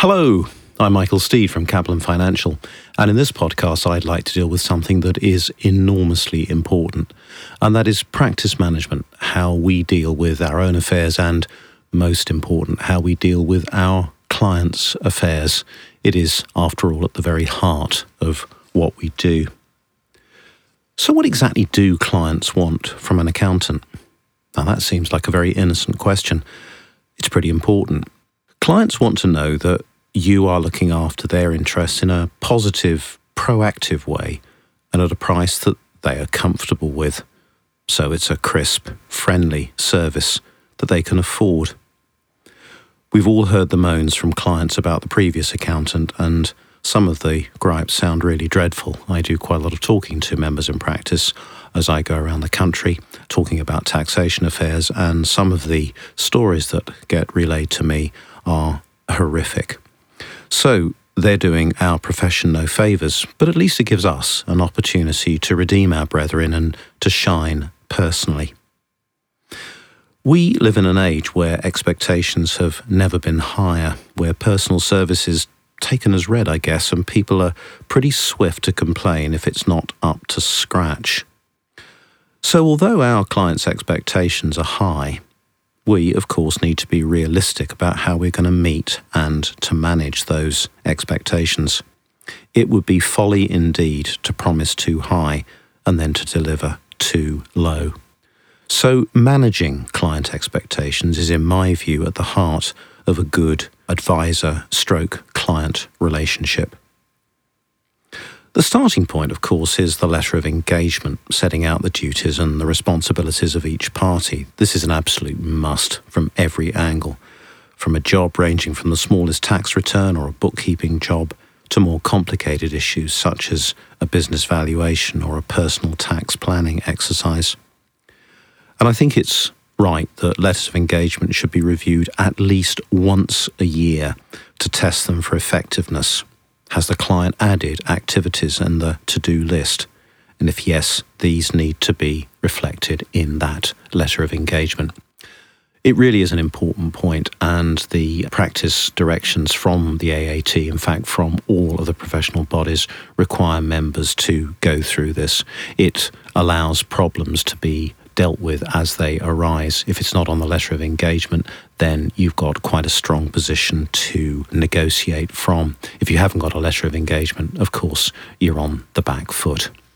Hello, I'm Michael Steed from Kaplan Financial, and in this podcast I'd like to deal with something that is enormously important, and that is practice management, how we deal with our own affairs and, most important, how we deal with our clients' affairs. It is, after all, at the very heart of what we do. So what exactly do clients want from an accountant? Now that seems like a very innocent question. It's pretty important. Clients want to know that you are looking after their interests in a positive, proactive way and at a price that they are comfortable with. So it's a crisp, friendly service that they can afford. We've all heard the moans from clients about the previous accountant, and some of the gripes sound really dreadful. I do quite a lot of talking to members in practice as I go around the country talking about taxation affairs, and some of the stories that get relayed to me are horrific. So they're doing our profession no favours, but at least it gives us an opportunity to redeem our brethren and to shine personally. We live in an age where expectations have never been higher, where personal service is taken as read, I guess, and people are pretty swift to complain if it's not up to scratch. So although our clients' expectations are high, we, of course, need to be realistic about how we're going to meet and to manage those expectations. It would be folly indeed to promise too high and then to deliver too low. So managing client expectations is, in my view, at the heart of a good advisor-client relationship. The starting point, of course, is the letter of engagement, setting out the duties and the responsibilities of each party. This is an absolute must from every angle, from a job ranging from the smallest tax return or a bookkeeping job to more complicated issues such as a business valuation or a personal tax planning exercise. And I think it's right that letters of engagement should be reviewed at least once a year to test them for effectiveness. Has the client added activities in the to-do list? And if yes, these need to be reflected in that letter of engagement. It really is an important point, and the practice directions from the AAT, in fact from all of the professional bodies, require members to go through this. It allows problems to be dealt with as they arise. If it's not on the letter of engagement, then you've got quite a strong position to negotiate from. If you haven't got a letter of engagement, of course, you're on the back foot.